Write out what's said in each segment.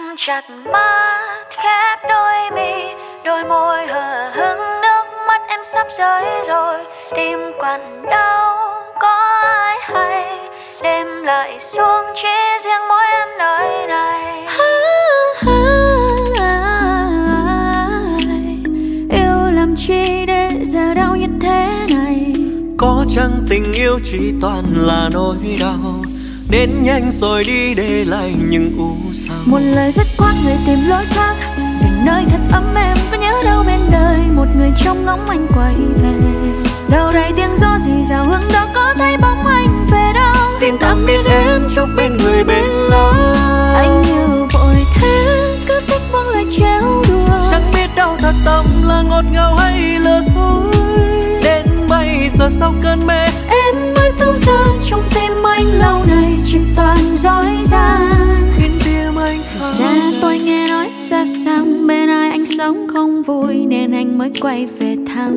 chặt mắt khép đôi mi, đôi môi hờ hững, nước mắt em sắp rơi rồi. Tim quặn đau có ai hay, đêm lại xuống chỉ riêng mỗi em nơi này. Yêu làm chi để giờ đau như thế này? Có chăng tình yêu chỉ toàn là nỗi đau, đến nhanh rồi đi để lại những u sầu. Một lời dứt khoát người tìm lối khác, về nơi thật ấm êm. Có nhớ đâu bên đời một người trông ngóng anh quay về, đâu đây tiếng gió rì rào hướng đó, có thấy bóng anh về đâu. Xin tạm biệt em, chúc bên người bên lối. Anh yêu vội thế, cứ thích buông lời trêu đùa. Chẳng biết đâu thật tâm là ngọt ngào hay lừa dối. Đến bây giờ sau cơn mê, em mới thấu ra trong tim anh lâu nay chỉ toàn dối gian. khiến tim anh thở. Ra tôi nghe nói xa xăm bên ai anh sống không vui, nên anh mới quay về thăm.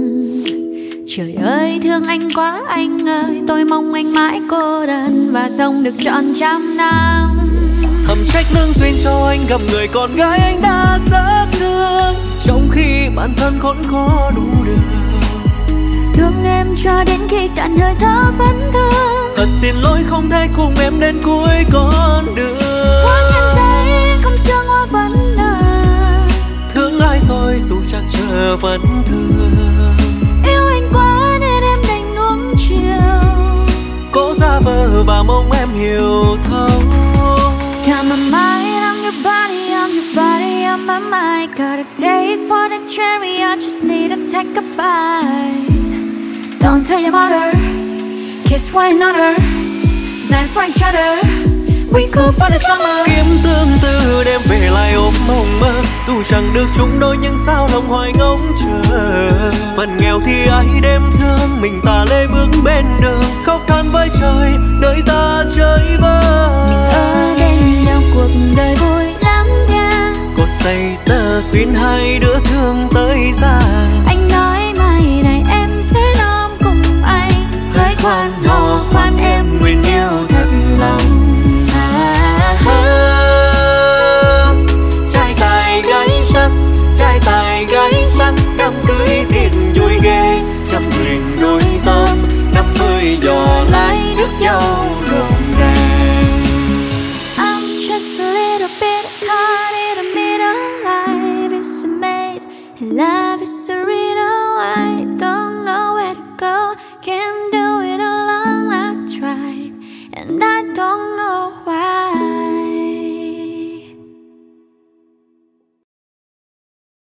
Trời ơi thương anh quá anh ơi, tôi mong anh mãi cô đơn và sống được trọn trăm năm. Thầm trách lương duyên cho anh gặp người con gái anh đã rất thương, trong khi bản thân khốn khó đủ đường. Thương em cho đến khi cạn hơi thở vẫn thương. Thật xin lỗi không thể cùng em đến cuối con đường. Hoa trên giấy không sương hoa vẫn nở. Thương ai rồi dù chắc chờ vẫn thương. Yêu anh quá nên em đành nuông chiều, Cố giả vờ và mong em hiểu thấu. Got my mind on your body, on your body, on my mind. Got a taste for the cherry, I just need to take a bite. Don't tell your mother, kiss one another, die for each other. We could for the summer. Kiếm tương tư đêm về lại ôm mộng mơ, dù chẳng được chung đôi nhưng sao lòng hoài ngóng chờ. Phần nghèo thì ai đêm thương, mình ta lê bước bên đường, khóc than với trời, đời ta chơi vơi. Mình ở bên nhau cuộc đời vui lắm nha, Cột dây tơ xuyên hai đứa thương tới già.